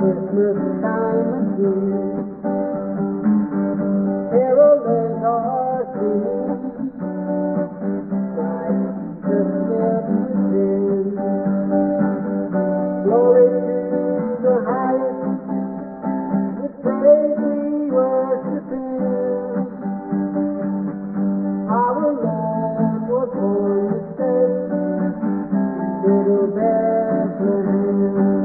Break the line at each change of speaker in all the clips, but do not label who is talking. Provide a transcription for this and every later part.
Christmas time again. Carolers are singing, Christ Jesus lives within. Glory to the highest, with praise we worship Him. Our Lord was born this day, little Bethlehem.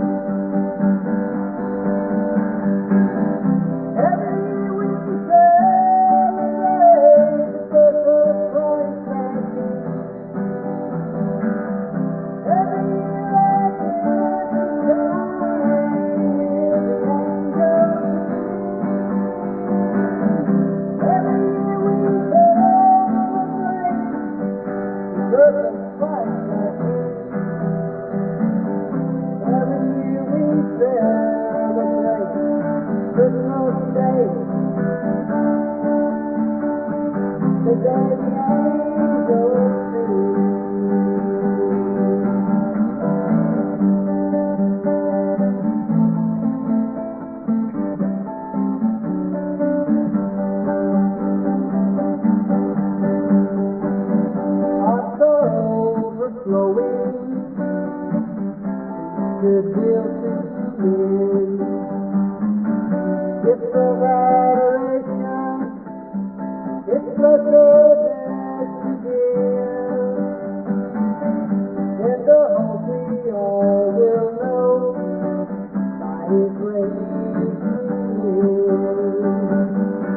The day the angels sing. Hearts are overflowing, goodwill to men. Gifts of adoration, it's blessedness to give, and the hope we all will know, by His grace we live.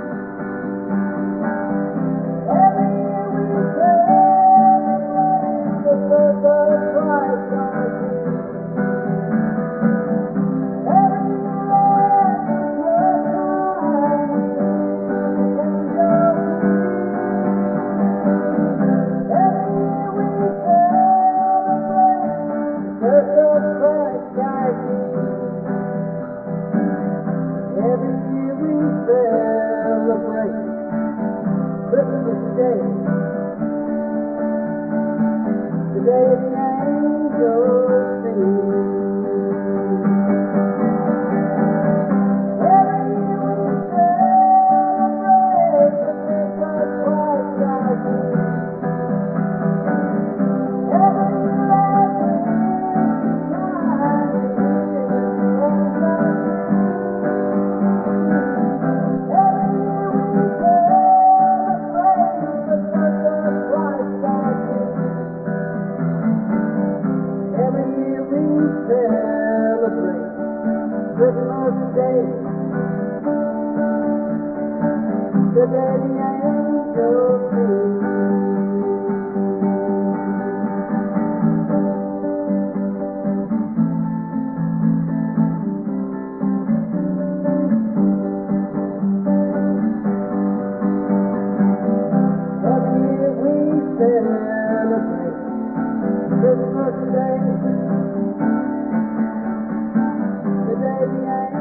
Every year we celebrate the birth of Christ our King. Every year at Christmas time, every year we celebrate Christmas Day, the day the angels sing. Every year we celebrate the birth of Christ our King. Every year at Christmas time, celebrate Christmas Day, the day the angels sing. Every year we celebrate Christmas Day, the day the